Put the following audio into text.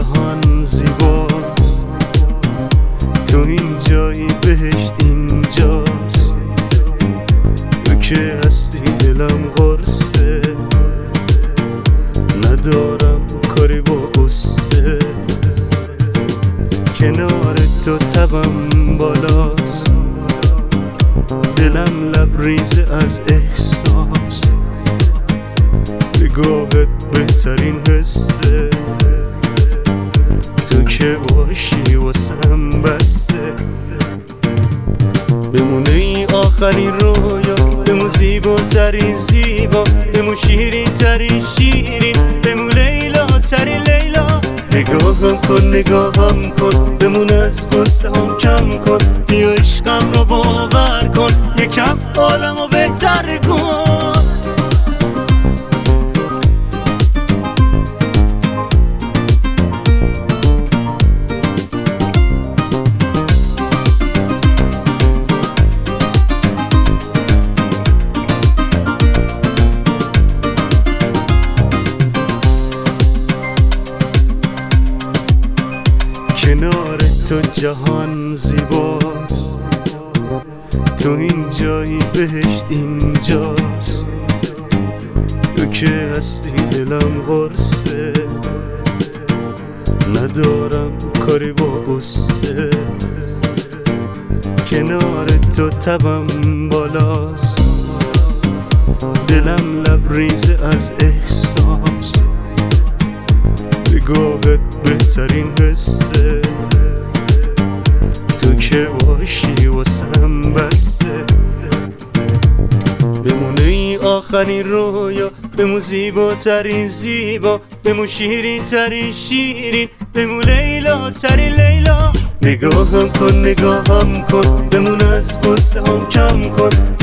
جهان زیباست، تو این جایی بهشت اینجاست، تو که هستی دلم قرصه، ندارم کاری با قصه، کنار تو تبم بالاست، دلم لبریز از احساس، نگاهت بهترین حسه، تو که باشی واسم بسه، بمونه ای آخرین رویا، بمون زیباترین زیبا، بمون شیرین ترین شیرین، بمون لیلا ترین لیلا. نگاهم کن نگاهم کن، بمون از قصه هم کم کن، بیا عشقم رو باور کن، یکم عالمو بهتر کن. کنار تو جهان زیباست، تو این جایی بهشت اینجاست، تو که هستی دلم قرصه، ندارم کاری با قصه، کنار تو تبم بالاست، دلم لبریز از احساس، نگاهت بهترین حسه، تو که باشی واسم بسه، بمونه ای آخرین رویا، بمون زیباترین زیبا، بمون شیرین ترین شیرین، بمون لیلا ترین لیلا. نگاهم کن نگاهم کن، بمون از قصه هم کم کن،